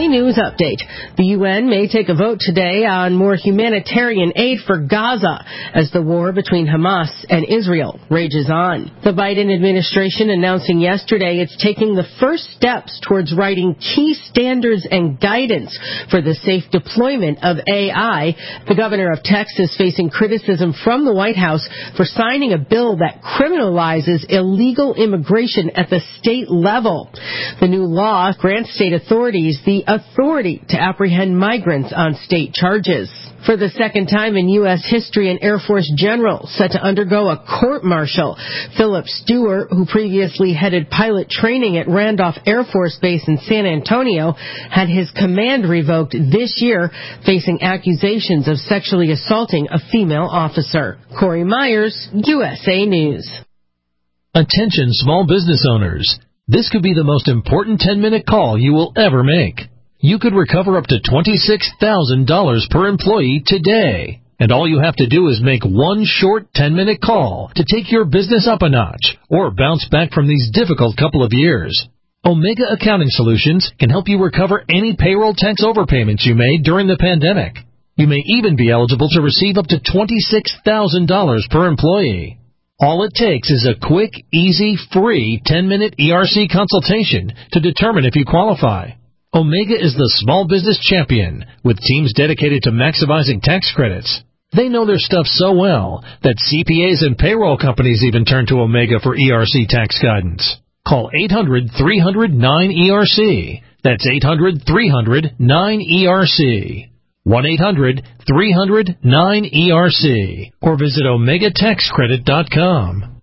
news update. The UN may take a vote today on more humanitarian aid for Gaza as the war between Hamas and Israel rages on. The Biden administration announcing yesterday it's taking the first steps towards writing key standards and guidance for the safe deployment of AI. The governor of Texas facing criticism from the White House for signing a bill that criminalizes illegal immigration at the state level. The new law grants state authorities the authority to apprehend migrants on state charges. For the second time in U.S. history, an Air Force general set to undergo a court-martial. Philip Stewart, who previously headed pilot training at Randolph Air Force Base in San Antonio, had his command revoked this year, facing accusations of sexually assaulting a female officer. Corey Myers, USA News. Attention small business owners. This could be the most important 10-minute call you will ever make. You could recover up to $26,000 per employee today. And all you have to do is make one short 10-minute call to take your business up a notch or bounce back from these difficult couple of years. Omega Accounting Solutions can help you recover any payroll tax overpayments you made during the pandemic. You may even be eligible to receive up to $26,000 per employee. All it takes is a quick, easy, free 10-minute ERC consultation to determine if you qualify. Omega is the small business champion with teams dedicated to maximizing tax credits. They know their stuff so well that CPAs and payroll companies even turn to Omega for ERC tax guidance. Call 800-300-9ERC. That's 800-300-9ERC. 1-800-300-9ERC. Or visit OmegaTaxCredit.com.